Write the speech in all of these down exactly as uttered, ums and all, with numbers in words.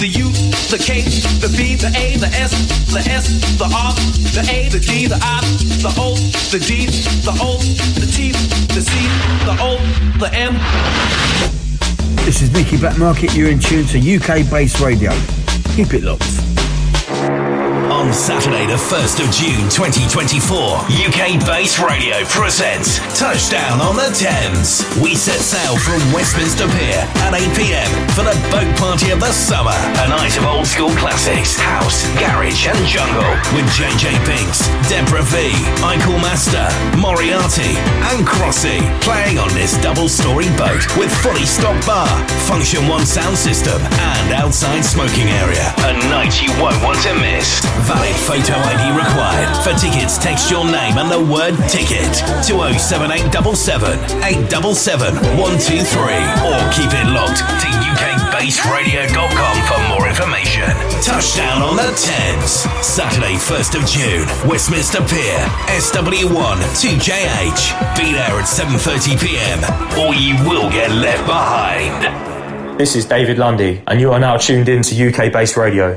the U, the K, the B, the A, the S, the S, the R, the A, the D, the I, the O, the G, the O, the T, the C, the O, the M. This is Nicky Blackmarket. You're in tune to U K Bass Radio. Keep it locked. On Saturday, the first of June twenty twenty-four, U K Bass Radio presents Touchdown on the Thames. We set sail from Westminster Pier at eight p.m. for the boat party of the summer. A night of old school classics, house, garage and jungle with J J Binks, Deborah V, Eichel Master, Moriarty and Crossy playing on this double-story boat with fully stocked bar, Function One sound system and outside smoking area. A night you won't want to miss. Valid photo I D required. For tickets, text your name and the word ticket to oh seven eight seven seven, eight seven seven, one two three or keep it locked to U K bass radio dot com for more information. Touchdown on the Thames. Saturday, first of June, Westminster Pier, S W one two J H. Be there at seven thirty p.m. or you will get left behind. This is David Lundy and you are now tuned in to U K Bass Radio.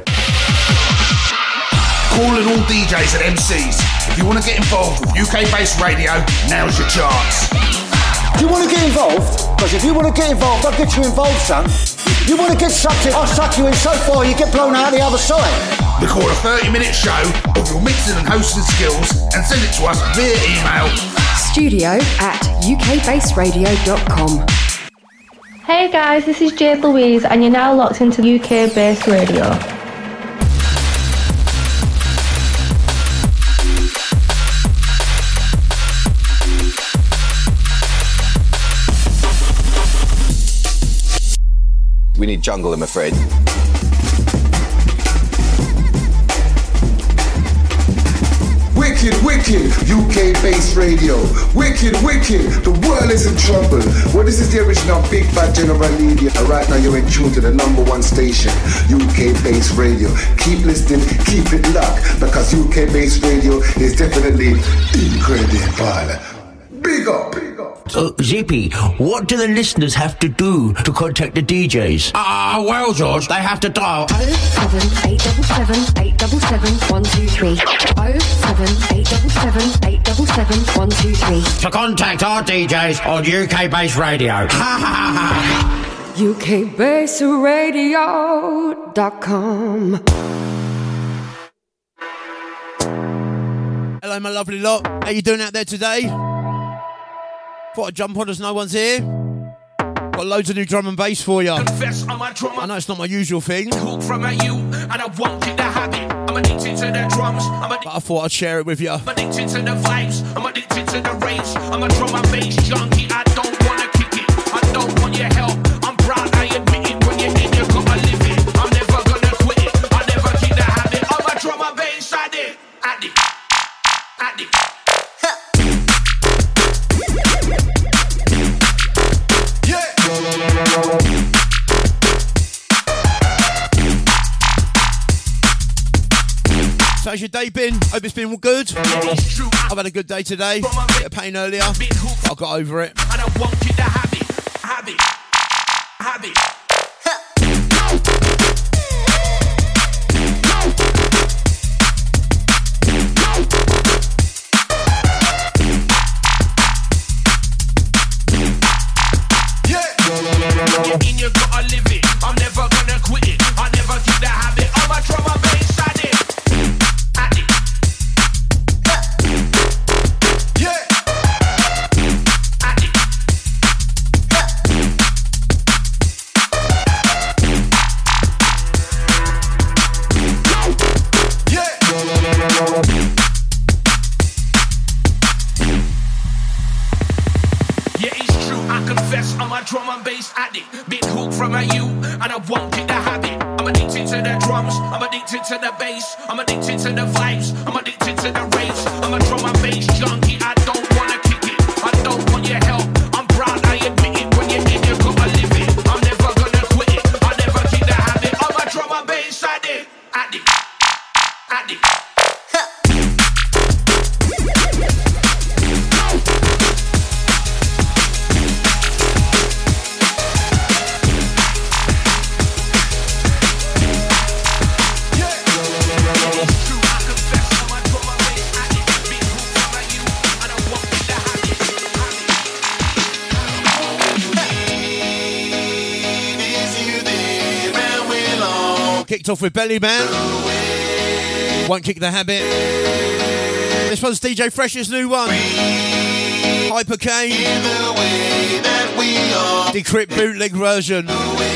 Calling all D Js and M Cs. If you want to get involved with U K Bass Radio, now's your chance. Do you want to get involved? Because if you want to get involved, I'll get you involved, son. You want to get sucked in, I'll suck you in so far you get blown out the other side. Record a thirty minute show of your mixing and hosting skills and send it to us via email. Studio at U K bass radio dot com. Hey guys, this is Jade Louise and you're now locked into U K Bass Radio. We need jungle, I'm afraid. Wicked, wicked, U K Bass Radio. Wicked, wicked, the world is in trouble. Well, this is the original Big Bad General Media. Right now you're in tune to the number one station, U K Bass Radio. Keep listening, keep it locked, because U K Bass Radio is definitely incredible. Big up, big up. Uh, Zippy, what do the listeners have to do to contact the D Js? Ah, uh, well, George, they have to dial oh seven eight seven seven, eight seven seven, one two three. oh seven eight seven seven, eight seven seven, one two three. To contact our D Js on U K Bass Radio. U K bass radio dot com. Hello, my lovely lot. How you doing out there today? Thought I'd jump on as no one's here. Got loads of new drum and bass for you. I know it's not my usual thing, but I thought I'd share it with you. I'm addicted to the vibes, I'm addicted to the raves. I'm a drum and bass junkie, I don't wanna kick it. I don't want your help, I'm proud, I admit it. When you're in, you gotta live it. I'm never gonna quit it, I never keep the habit. I'm a drum and bass addict, addict, addict. So how's your day been? Hope it's been good. I've had a good day today. Bit of pain earlier, but I got over it. I don't want you to have it, have it, have it. In you gotta live it. I'm never gonna quit it. I never keep the habit. I'm a drum and bass addict. Addict. Yeah. Addict. Yeah. Yeah, it's true. I confess I'm a drum and bass addict. Been hooked from a you, and I won't get the habit. I'm addicted to the drums, I'm addicted to the bass, I'm addicted to the vibes, I'm addicted to the raves. I'm a drum and bass junkie, I don't wanna kick it. I don't want your help, I'm proud, I admit it. When you're in, you gotta live it. I'm never gonna quit it, I never keep the habit. I'm a drum and bass addict, addict, addict. Kicked off with Belly Man. Won't Kick the Habit. This one's D J Fresh's new one. Hyper K. Decrypt bootleg version.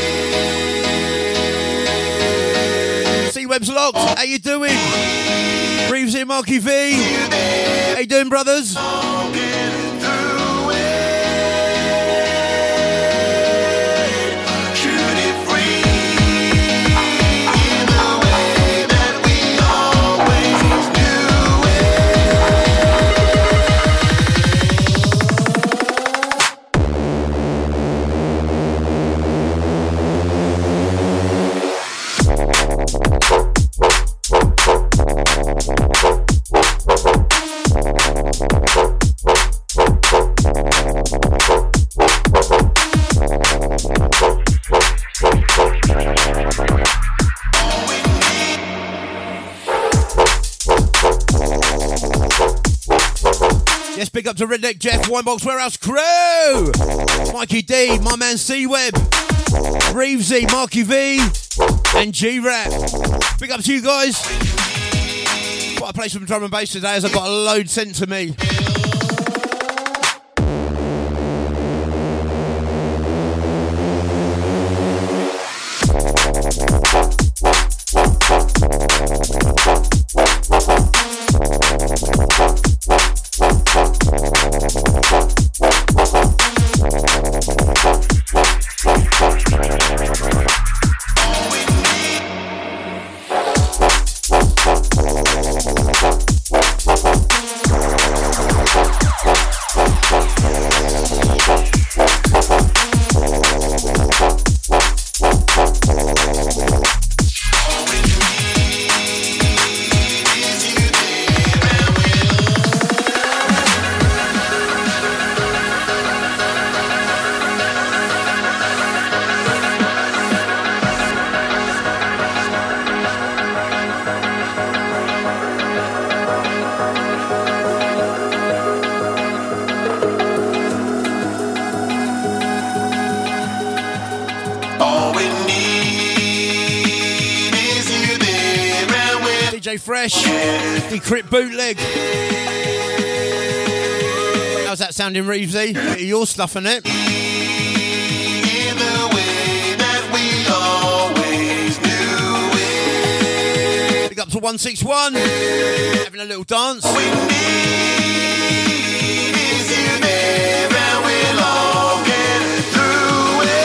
C-Web's locked. How you doing? Reeves here, Marky V. How you doing, brothers? Yes, big up to Redneck Jeff, Winebox Warehouse Crew, Mikey D, my man C-Web, Reevesy, Marky V, and G-Rap. Big up to you guys. Got to play some drum and bass today as I've got a load sent to me. Fresh, Decrypt bootleg. How's that sounding, Reevesy? Bit of your stuff in it. In the way that we always do it. Big up to one six one, having a little dance. All we need is you there, and we'll all get through it.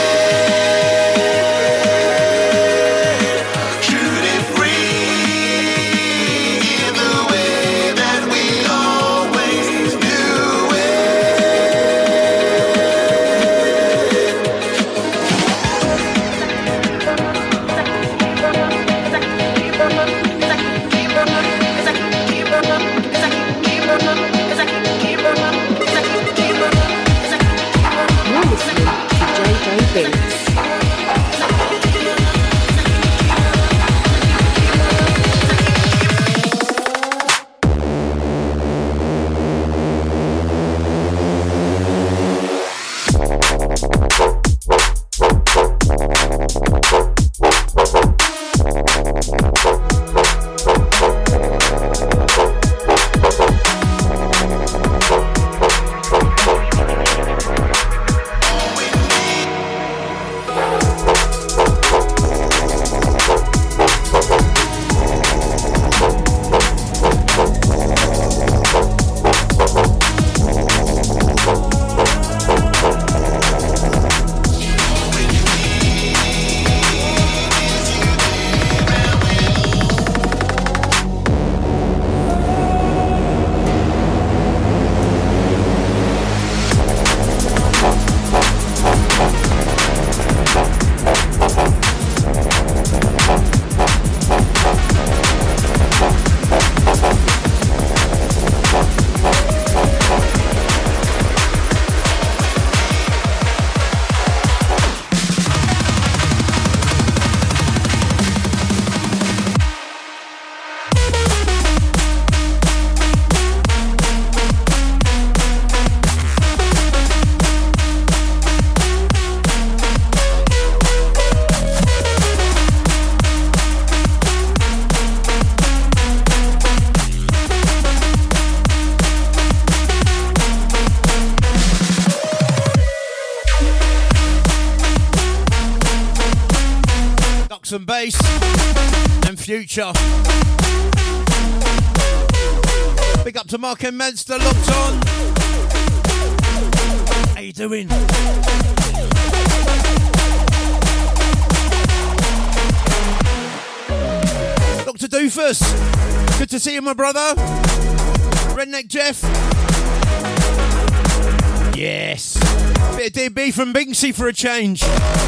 Ducks and Bass and Future. Big up to Mark and Manster, locked on. How you doing? Doctor Doofus, good to see you, my brother. Redneck Jeff. Yes. Bit of D B from Binksy for a change.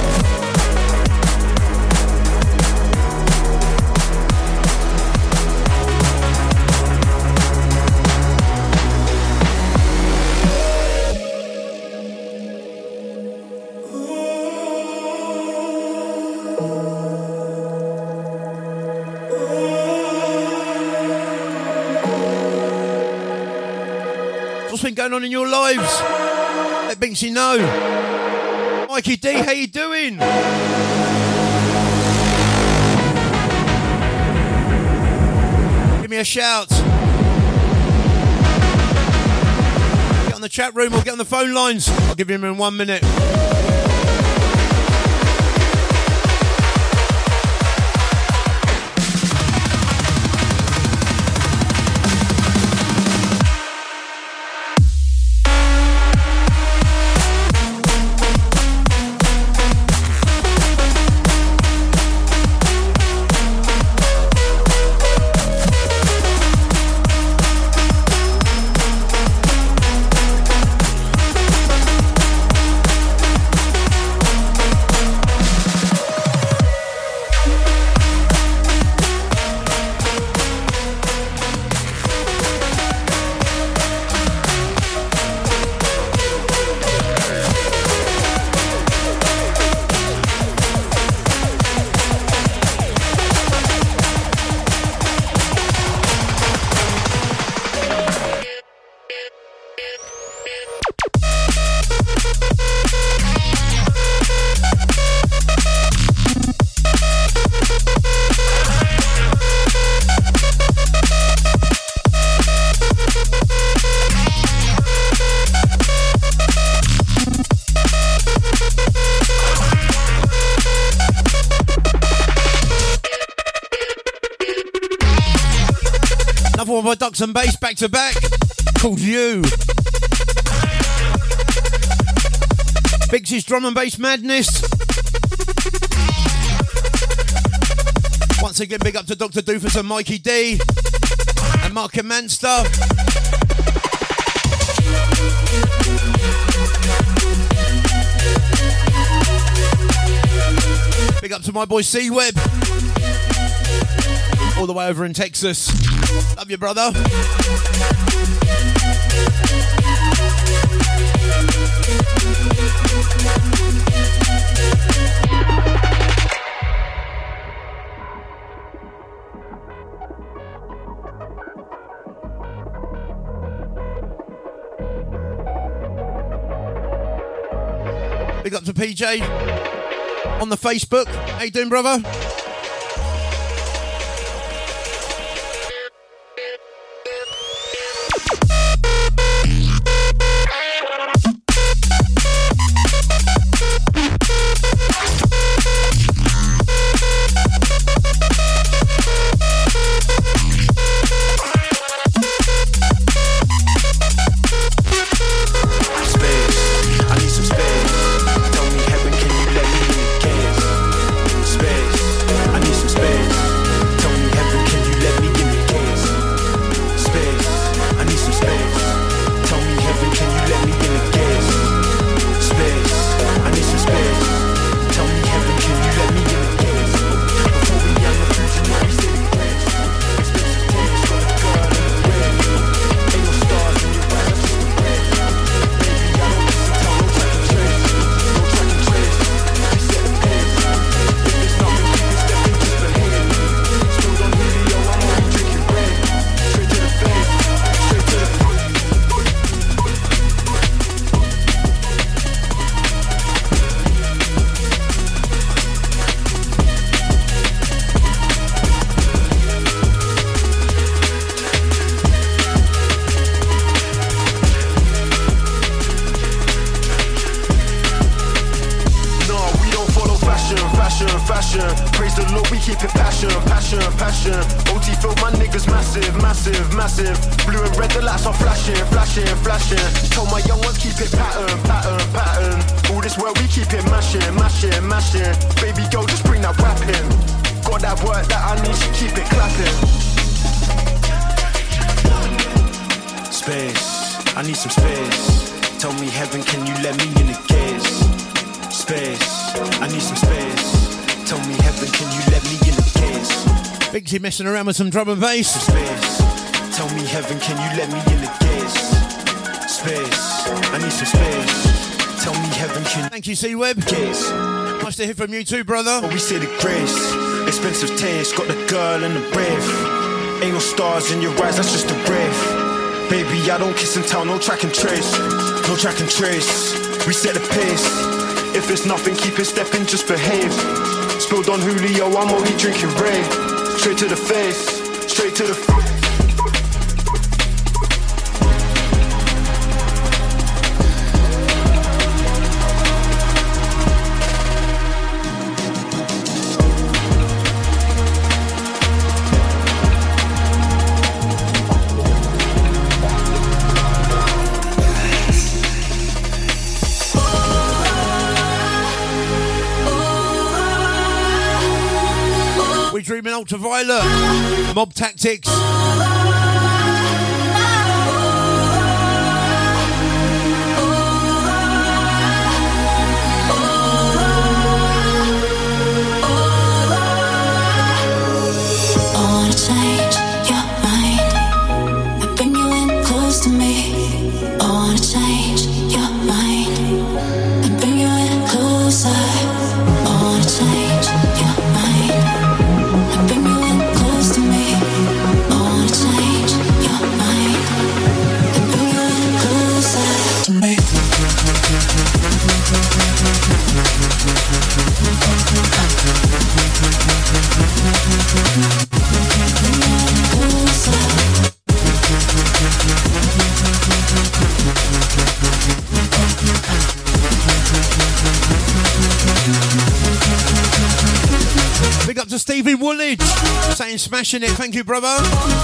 What's been going on in your lives? Let Binksy know. Mikey D, how you doing? Give me a shout. Get on the chat room or get on the phone lines. I'll give you him in one minute. By Ducks and Bass back to back called You. Bigsy's Drum and Bass Madness. Once again, big up to Doctor Doofus and Mikey D and Mark and Manster. Big up to my boy C-Web all the way over in Texas. Love you, brother. Big up to P J on the Facebook. How you doing, brother? Space. fashion, fashion. Praise the Lord, we keep it passion, passion, passion. O T filled my niggas massive, massive, massive. Blue and red, the lights are flashing, flashing, flashing. Told my young ones keep it pattern, pattern, pattern. All this world we keep it mashing, mashing, mashing. Baby girl, just bring that rap in. Got that work that I need, she keep it clapping. Space, I need some space. Tell me heaven, can you let me in the gates? Space, I need some space. Tell me heaven, can you let me in the gates? Bigsy messing around with some drum and bass. Some space, tell me heaven, can you let me in the gates? Space, I need some space. Tell me heaven, can. Thank you, C-Web. Gates. Nice to hear from you too, brother. Oh, we say the grace, expensive taste, got the girl and the brave. Ain't no stars in your eyes, that's just a brave. Baby, I don't kiss and tell, no track and trace. No track and trace, we set the pace. If it's nothing, keep it stepping, just behave. Spilled on Julio, I'm only drinking Ray. Straight to the face, straight to the face. Dreaming Ultraviolet, Mob Tactics. Big up to Stevie Woolidge, saying smashing it. Thank you, brother.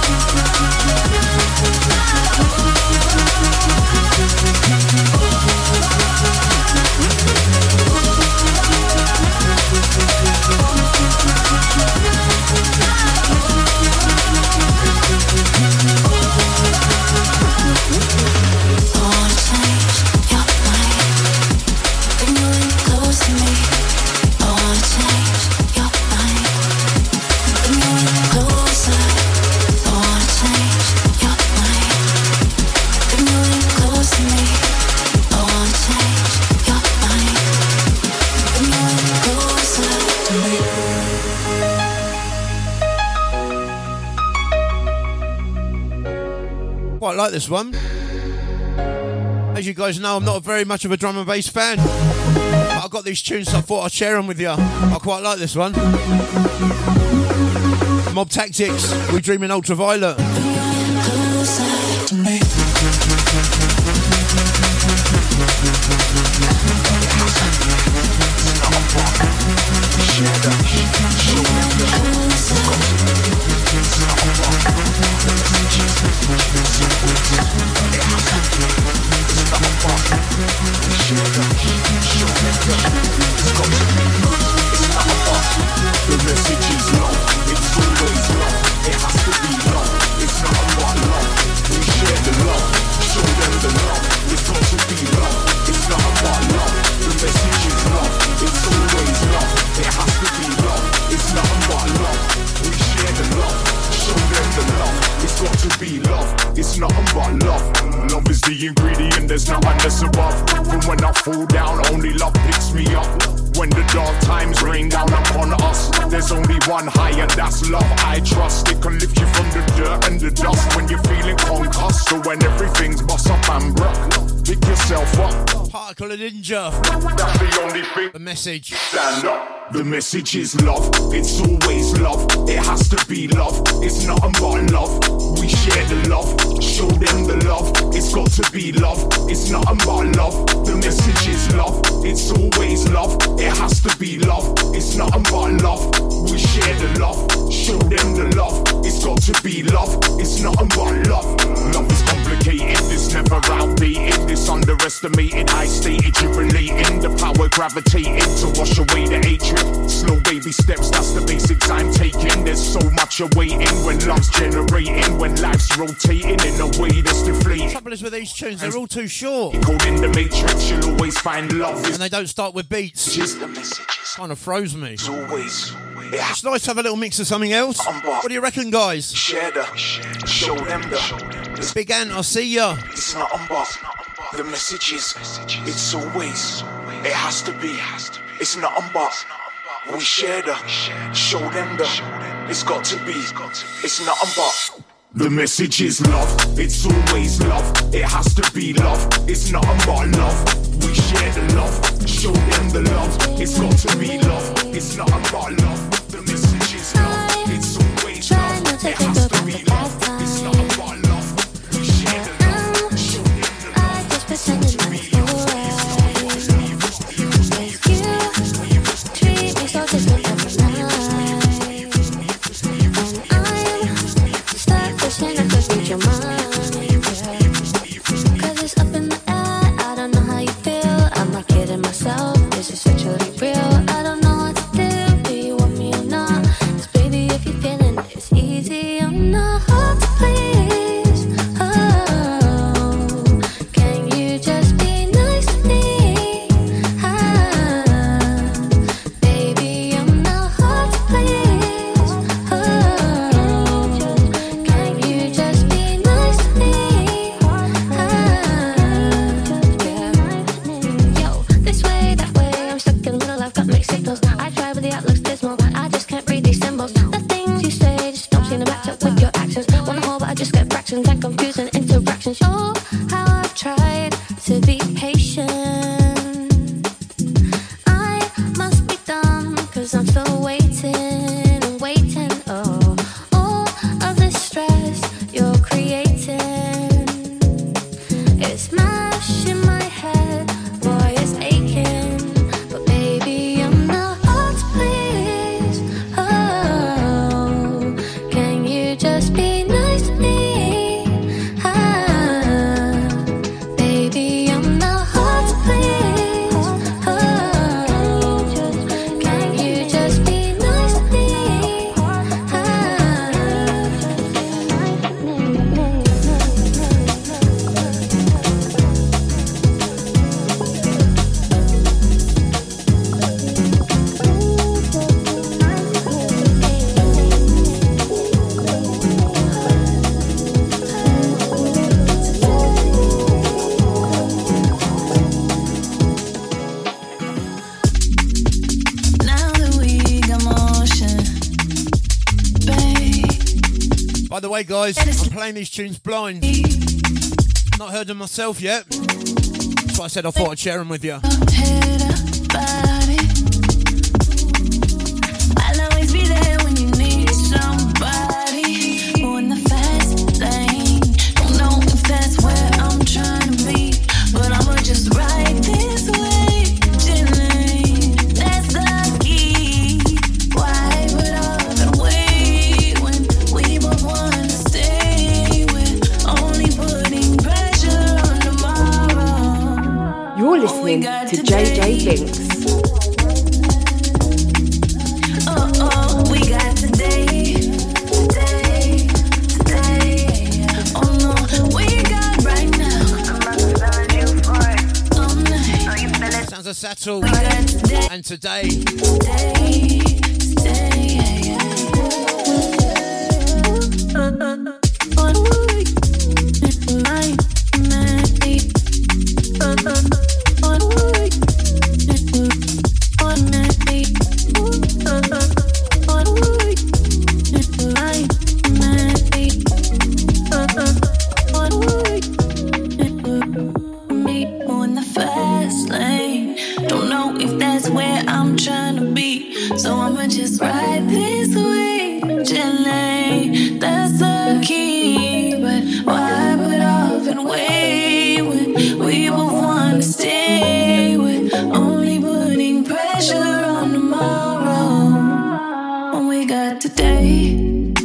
Quite like this one. As you guys know, I'm not very much of a drum and bass fan, but I got these tunes, so I thought I'd share them with you. I quite like this one. Mob Tactics, We Dream in Ultraviolet. The message is love, it's always love, it has to be love, it's not about love, we share the love, show them the love, it's got to be love, it's not about love, the message is love, it's always love, it has to be love, it's not about love, we share the love, show them the love, it's got to be love, it's not about love, love is the ingredient, there's nothing that's above, from when I fall down, only love picks me up. When the dark times rain down upon us, there's only one higher, that's love I trust. It can lift you from the dirt and the dust when you're feeling concussed. So when everything's bust up and broke, pick yourself up. Particle and Ninja. That's the only thing. The message. Stand up. The message is love, it's always love, it has to be love, it's nothing but love, we share the love, show them the love, it's got to be love, it's nothing but love, the message is love, it's always love, it has to be love, it's It's nothing but love. We share the love, show them the love. It's got to be love. It's nothing but love. Love is complicated. It's never outdated. It's underestimated. I stated you're relating. The power gravitating to wash away the hatred. Slow baby steps. That's the basics I'm taking. There's so much awaiting when love's generating. When life's rotating in a way that's deflating. The trouble is with these tunes, they're all too short. Code in the matrix, you'll always find love. And they don't start with beats. Just the messages. Kind of froze me. It's always. It's nice to have a little mix of something else. What do you reckon, guys? Share the, show them the. Big Ant, I'll see ya. It's not on bar. The messages. It's always. It has to be. It's not on bar. We share the, show them the. It's got to be. It's not on bar. The message is love, it's always love. It has to be love, it's not about love. We share the love, show them the love. It's got to be love, it's not about love. The message is love, it's always love. It has to be love, it's not about love. We share the love, show them the love. It's got to be love. Your mind, cause it's up in the air. I don't know how you feel. I'm not kidding myself. This is actually real. I don't know what to do. Do you want me or not? 'Cause baby, if you're feeling it, it's easy. I'm not hard to please. Oh, can you just be nice to me? Ah, baby, I'm not hard to please. Oh, can you just be nice to me? Yo, this way, that way, I'm stuck in the middle, I've got mixed signals. I try but the outlook's dismal, I just can't read these symbols. The things you say just don't seem to match up with your actions. Wanna hold but I just get fractions and confusing interactions. Oh, how I've tried to be patient. I must be dumb, cause I'm still waiting and waiting. Oh, all of this stress you're creating, it's mash in my head, boy, it's aching. But baby, I'm not hard to please. Oh, can you just be nice to me? Ah, baby, I'm not hard to please. Oh, can you just be nice to me? By the way, guys, I'm playing these tunes blind. Not heard them myself yet. That's why I said I thought I'd share them with you. I'll always be there when you need somebody. Or in the fast lane. Don't know if that's where I'm trying to be, but I'ma just ride this way. Chilling, that's the key. Why would I wait when we both wanna stay? We're only putting pressure on tomorrow. You're listening to J J Binks. Oh, oh, we got today, today, today. Oh no, we got right now. I'm about to find you for it all night. Oh, you feel it? Sounds a settle. We got today, And today. today, today. Uh, uh, uh, oh, my, my, uh, uh, oh, so I'ma just ride this way, chilling. That's the key. But why put off and wait when we both wanna stay? With only putting pressure on tomorrow when we got today.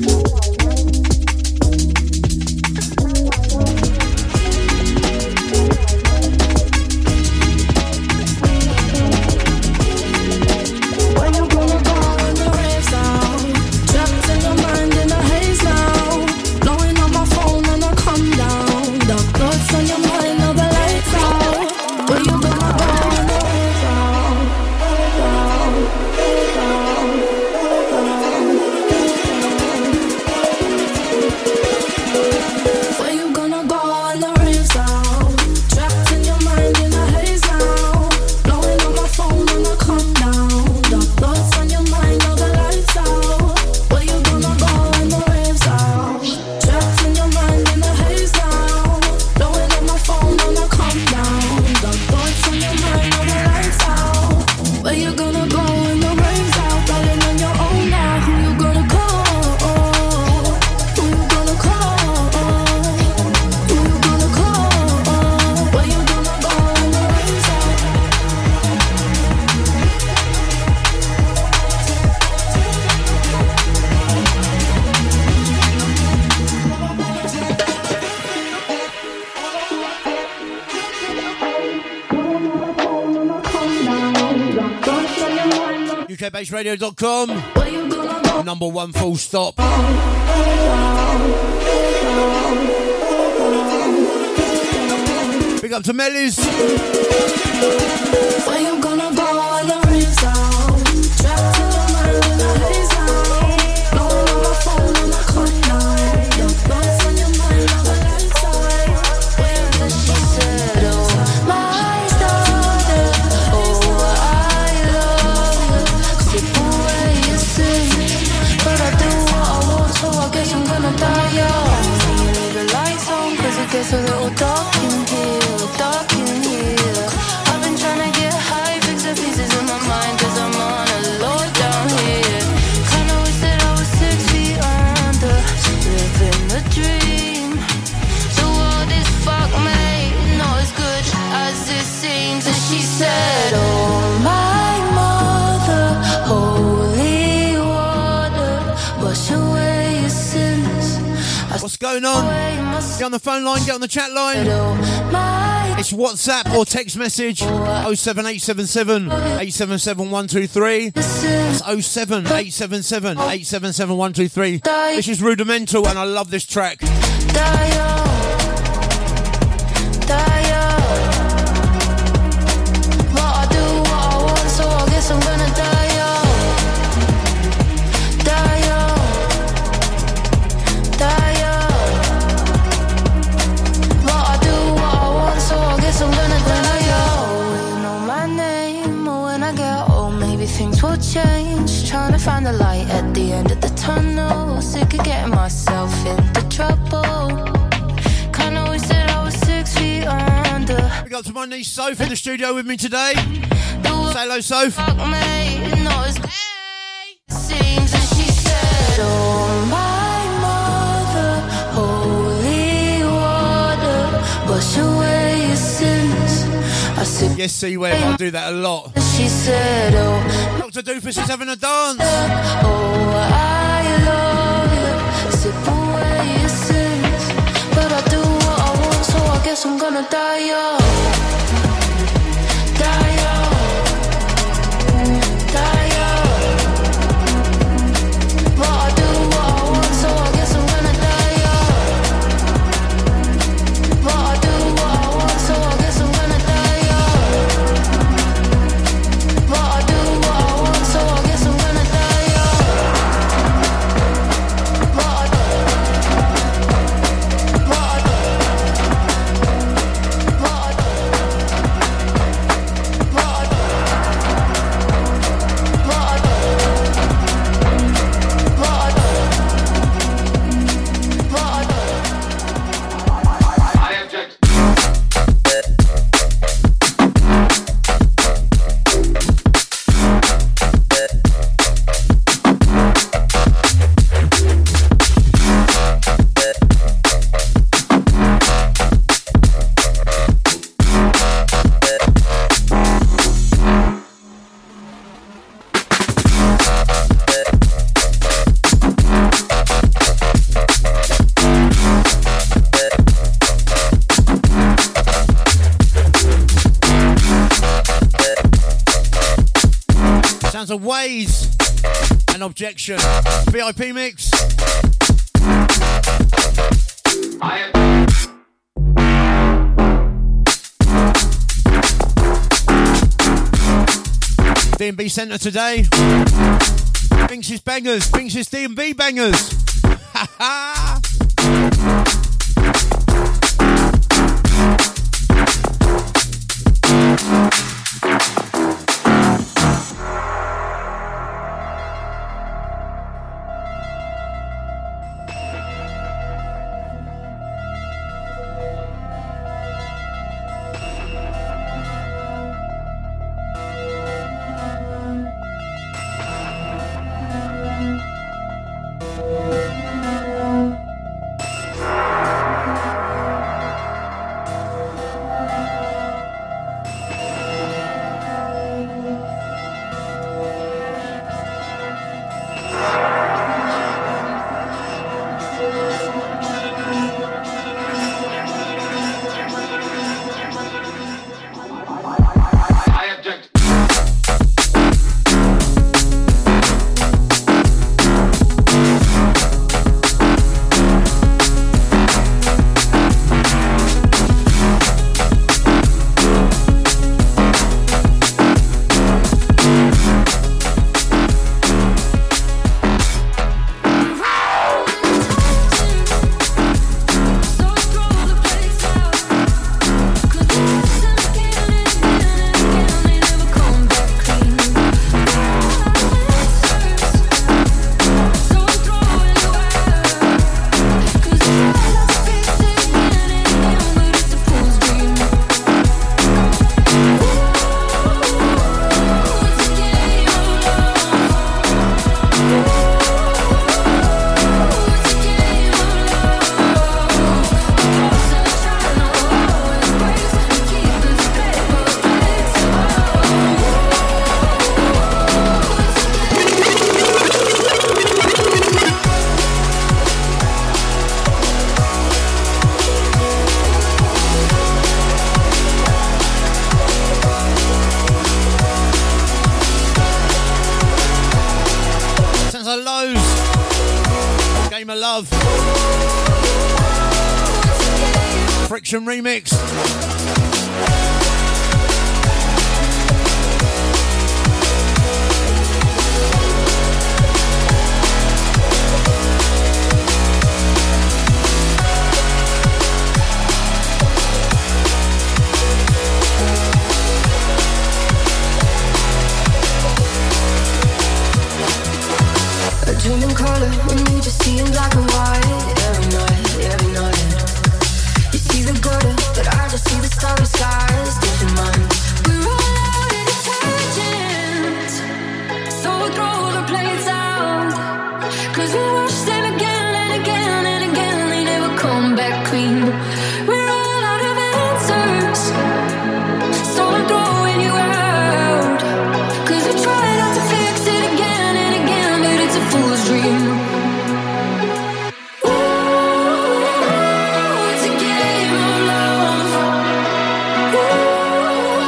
U K Bass Radio dot com. Number one, full stop. Big up to Mellies. Where you gonna go when the rain's out? Trapped in your mind in the haze out. Blowing on my phone on the clock now. Your thoughts on your mind on the lights out. Where does she settle? My daughter, oh I love you. Sip away your sins, but I do what I want, so I guess I'm gonna die young. You leave the lights on, 'cause it gets a little dark in here, dark in here. I've been trying to get high, fix the pieces in my mind, 'cause I'm on a low down here. Kinda wish that I was six feet under, living the dream. The world is fuck mate, not as good as it seems. And she said, oh my mother, holy water, wash away your sins. What's going on? Get on the phone line, get on the chat line. It's WhatsApp or text message oh seven eight seven seven, eight seven seven, one two three. It's oh seven eight seven seven, eight seven seven, one two three. This is Rudimental and I love this track. I'm gonna die young, die young, die young. But I do what I want, so I guess I'm gonna die young. You know my name, but when I get old, maybe things will change. Trying to find the light at the end of the tunnel. Sick of getting myself into trouble. Kinda wish that I was six feet under. We got to my niece Soph in the studio with me today. Say hello, Soph. Fuck me, not as good seems. And she said, oh my mother, holy water, wash away your sins. I said, yes, C-Web, I do that a lot. She said, oh Doctor Doofus is having a dance. Oh, I love you, sip away your sins. But I do what I want, so I guess I'm gonna die young. Die young. Sounds of Ways and Objection. V I P mix. D and B Centre today. Thinks it's bangers. Thinks it's D and B bangers. Ha ha. Remix. A dream in color, and you just see in black and white. Every night, every night. You see the gutter, but I just see the starry skies. Different minds. We're all out of detergent, so we'll throw the plates out. Cause we wash them again and again and again. They never come back clean. We're all out of answers, so I'm throwing you out. Cause we try not to fix it again and again, but it's a fool's dream. Ooh, it's a game of love. Ooh.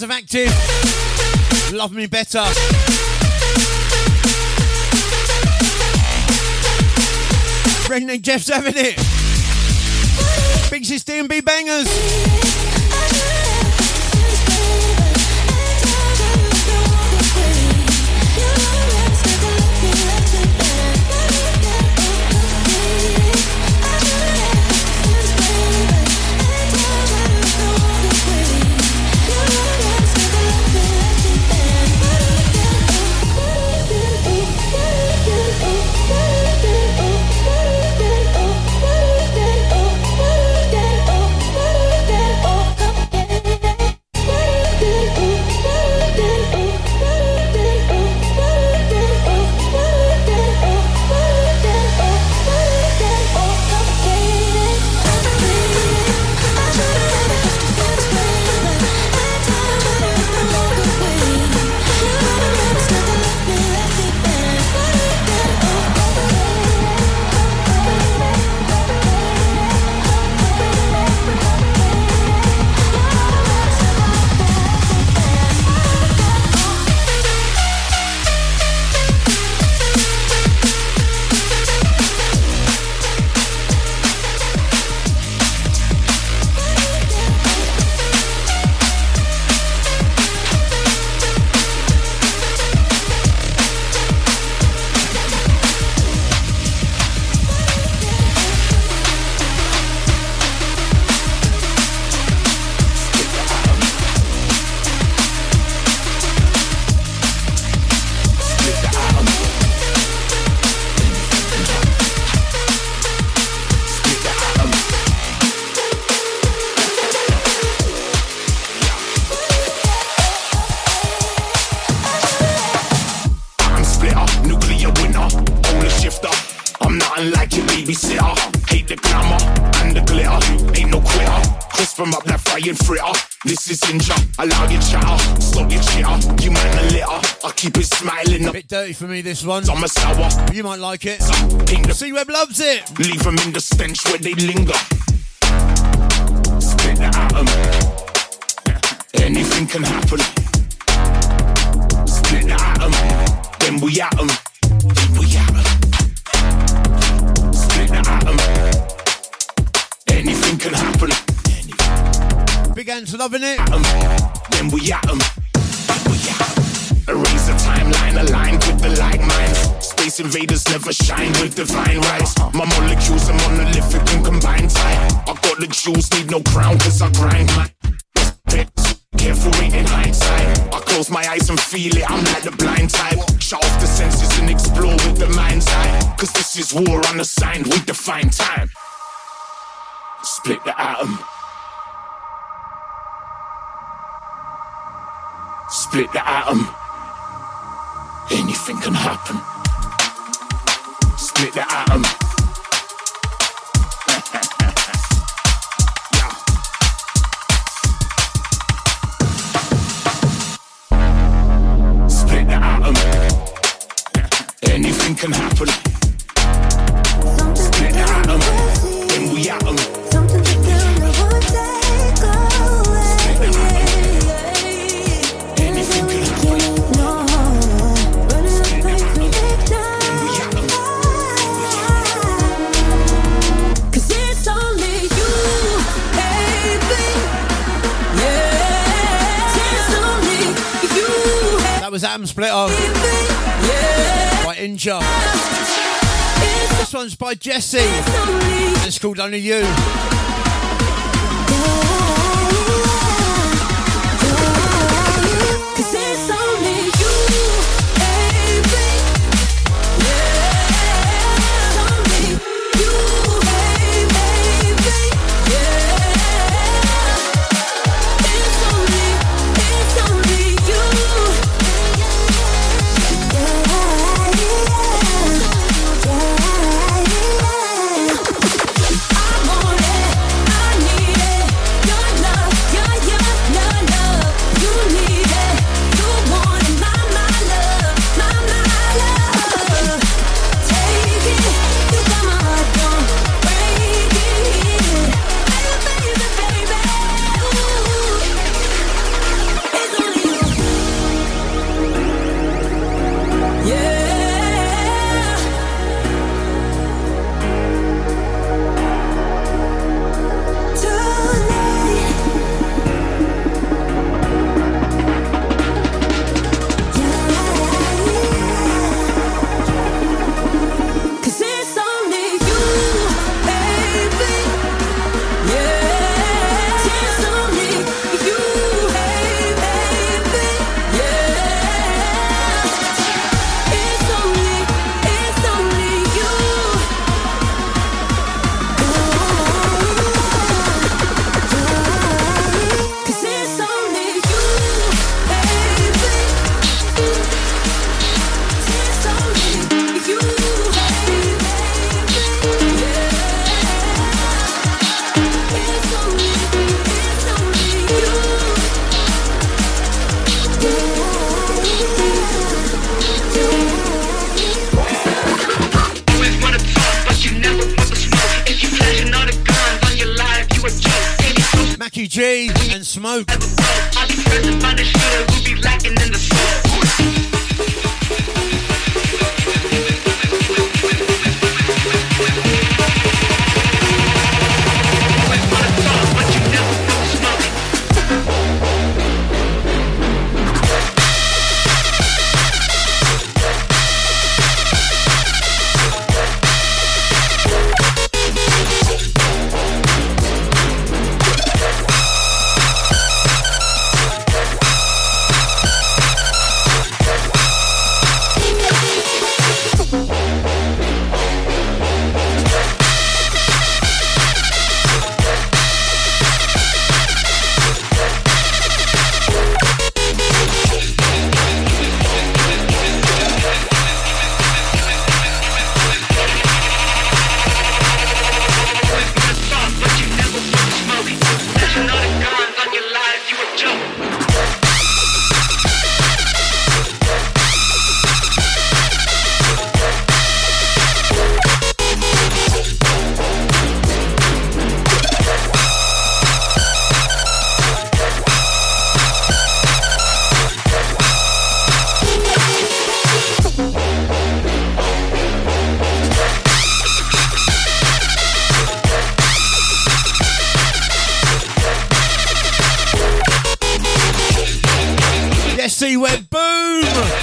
Massive Active. Love Me Better. Redneck Jeff's having it. Big Sis D and B bangers. This is Inja, allow your chatter, stop your chitter, you man a litter, I keep it smiling. A bit dirty for me this one. I'm a sour. You might like it. Pink the C-Web loves it. Leave them in the stench where they linger. Split the atom. Anything can happen. Split the atom. Then we atom. Then we atom. Split the atom. Anything can happen. Big Ant's loving it. Um, then we at 'em. Then we at 'em. Erase the timeline aligned with the like minds. Space invaders never shine with divine rights. My molecules are monolithic and combined tight. I got the juice, need no crown cause I grind my careful in hindsight. I close my eyes and feel it, I'm like the blind type. Shut off the senses and explore with the mind's eye. Cause this is war unassigned, we define time. Split the atom. Split the atom. Anything can happen. Split the atom. Yeah. Split the atom. Anything can happen. Split the atom. Then we atom. That was Atom Splitter by Inja. This one's by Jesse. And it's called Only You. I'm on it. Mackie G and Smoke. C-Web, boom!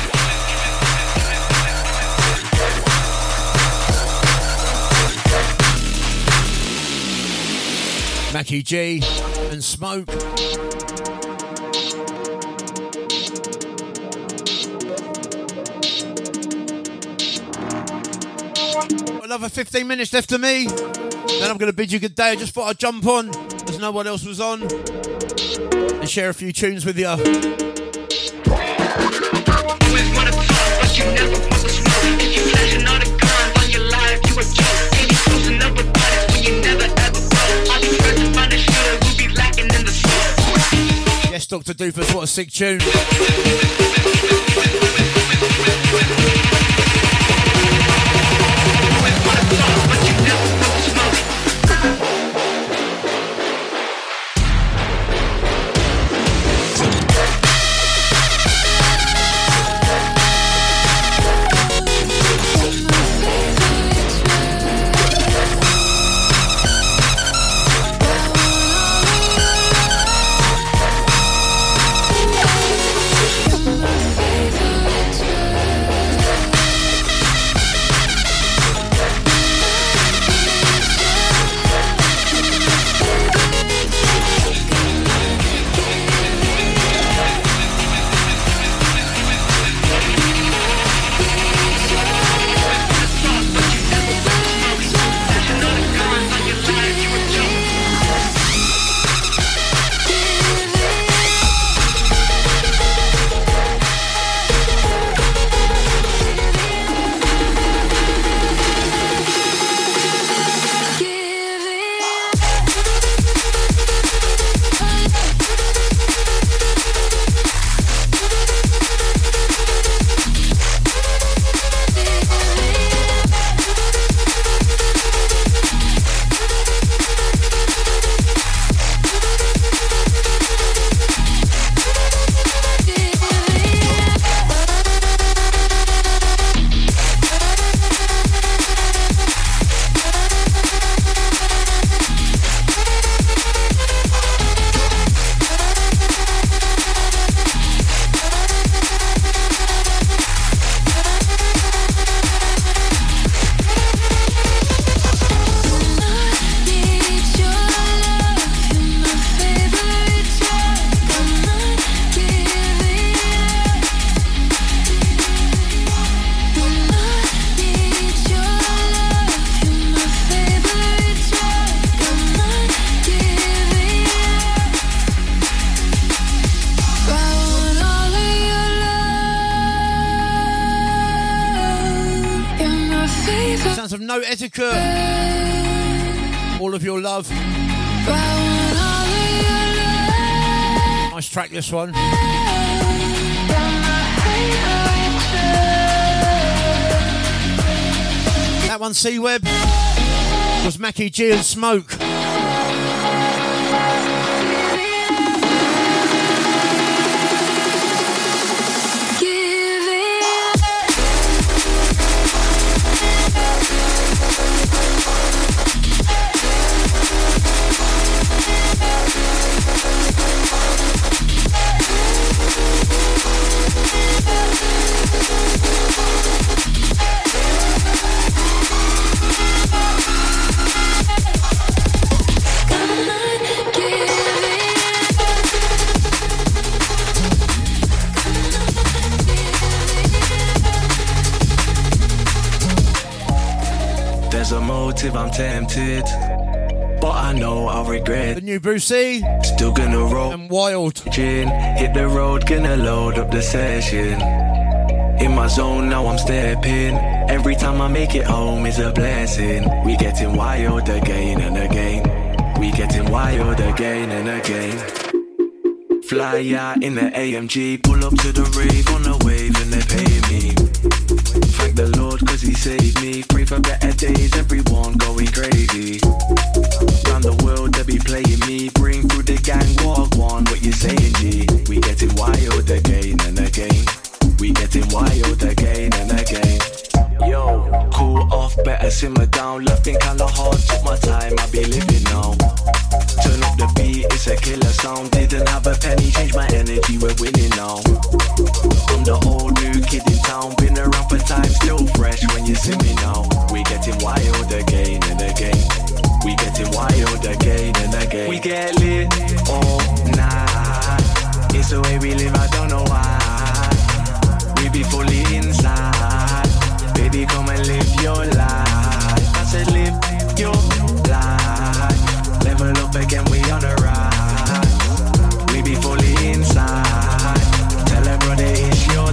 Mackie G and Smoke. Another fifteen minutes left to me. Then I'm going to bid you good day. I just thought I'd jump on as no one else was on and share a few tunes with you. Yes, Doctor Doofus, what a sick tune. No etiquette. All of your love. Nice track, this one. That one, C-Web, was Mackie G and Smoke. motive, I'm tempted. But I know I'll regret. The new Brucey. Still gonna roll. And Wild. Hit the road, gonna load up the session. In my zone, now I'm stepping. Every time I make it home is a blessing. We getting wild again and again. We getting wild again and again. Fly out in the A M G, pull up to the rave on a wave and they pay me. Thank the Lord cause he saved me. Pray for better days, everyone going crazy. Round the world they be playing me. Bring through the gang, walk one, what you saying G? We getting wild again and again. We getting wild again and again. Yo, cool off, better simmer down. Left been kinda hard, took my time, I be living now. Turn up the beat, it's a killer sound. Didn't have a penny, change my energy, we're winning now. I'm the old new kid in town. Been around for time, still fresh when you see me now. We getting wild again and again. We getting wild again and again. We get lit all night. It's the way we live, I don't know why. We be fully inside. Baby, come and live your life. I said live your life. Level up again, we on the rise. We be fully inside. Tell her brother it's your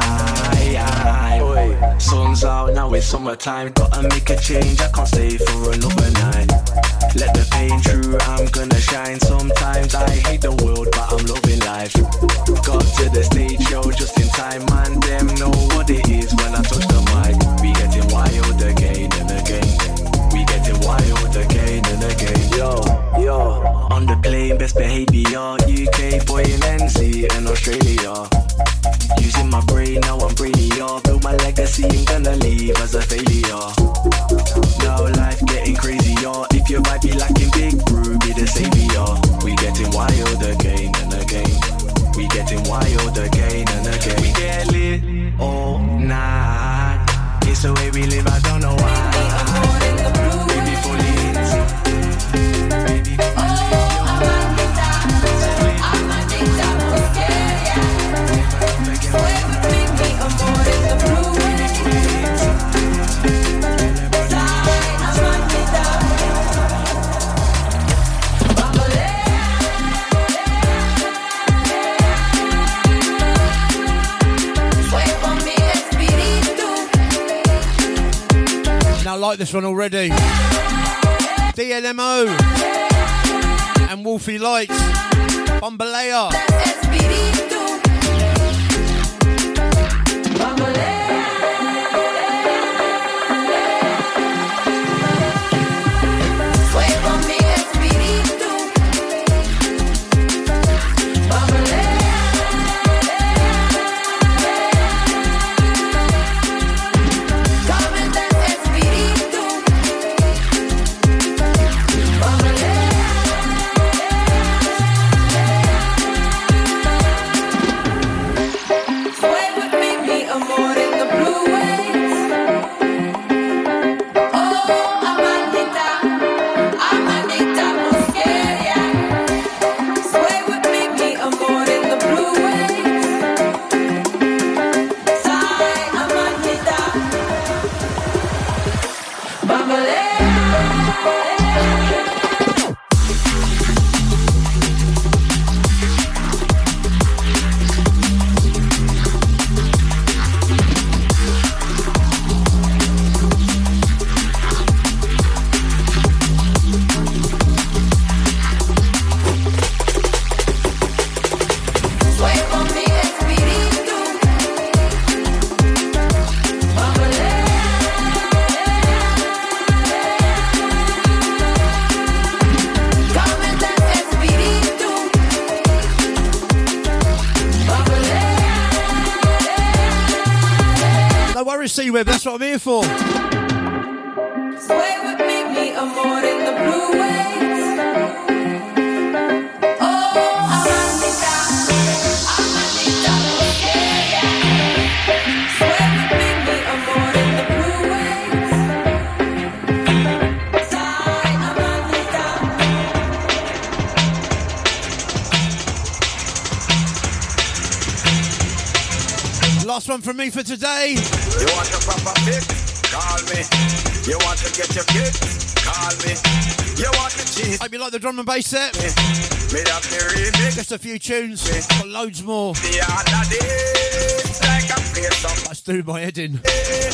time. Oi. Sun's out, now it's summertime. Gotta make a change, I can't stay for another night. Let the pain through, I'm gonna shine. Sometimes I hate the world, but I'm loving life. Got to the stage show just in time, man. Them know what it is when I touch the mic. We getting wild again and again. We getting wild again and again. Yo, yo, on the plane, best behavior. U K boy in N Z and Australia. Using my brain, now I'm brainier. Build my legacy, ain't gonna leave as a failure. Now life getting crazier. If your vibe be lacking, big brew be the savior. We getting wild again and again. We getting wild again and again. We get lit all night. It's the way we live, I don't know why. We be fully inside. Baby, come and live your life. I'm addicted, I'm scared, yeah. Sway with me, me, I'm more in the blue. We be fully inside. I'm addicted. I like this one already. D L M O and Wolfie Lights. Bambalea. C-Web, that's what I'm here for. Sway with me, me, I'm more in the blue waves. Oh, I'm Anita, I'm Anita, yeah, yeah. Sway with me, me, I'm more in the blue waves. Side, I'm Anita. Last one from me for today. You want a proper fix? Call me. You want to get your kicks? Call me. You want the cheese? Hope you like the drum and bass set. Me up the remix. Just a few tunes, got loads more. The other day, like a face up. Let's do my head in. Hear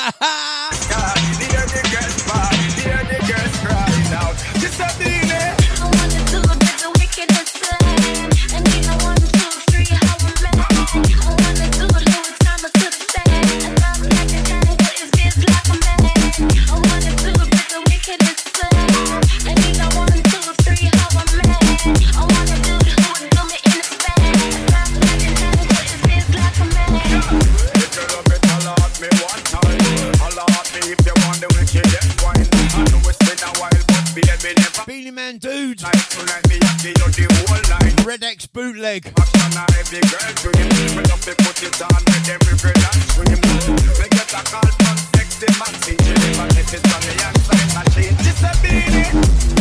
the girls party, hear the girls crying out. Just a minute. I wanna do it with the wickedest plan. And you know one, two, three, how we met. I wanna do it whole time to the stand. And I'm like a guy that is biz like a man. I wanna do it with the wickedest plan. And you know one, two, three, how I met. I wanna do it whole do me in the span. And I'm like a guy that is biz like a man. If you love it, holla at me one time. Holla at me if you want the wickedest wine. I know it's been a while, but baby never. Beanie Man Dude. Like tonight, me and you the whole line. Red X bootleg. Action on every girl dream. Me love to put it on, make them regret and scream. Me get a call from sexy Maxine. She never get it on me and sign machine. Just a beanie.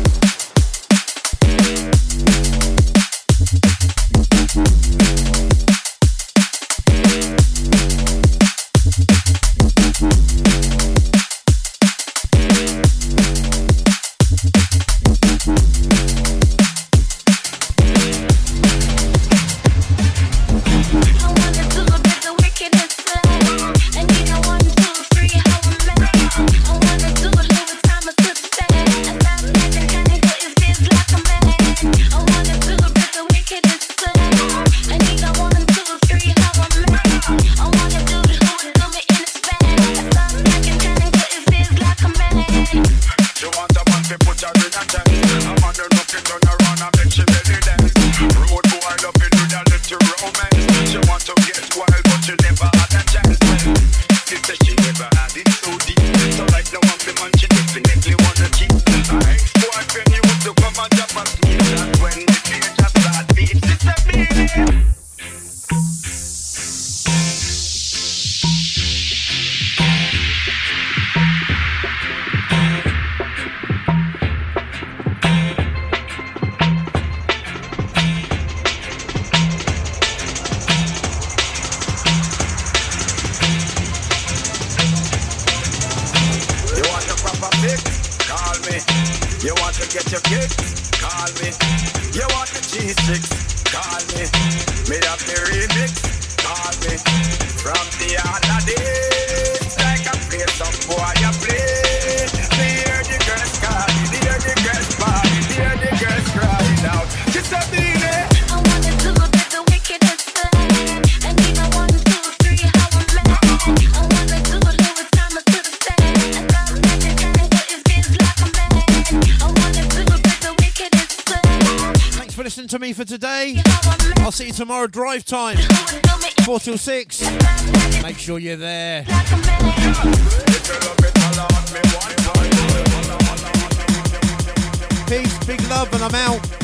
To me for today. I'll see you tomorrow, drive time, four till six. Make sure you're there. Peace, big love, and I'm out.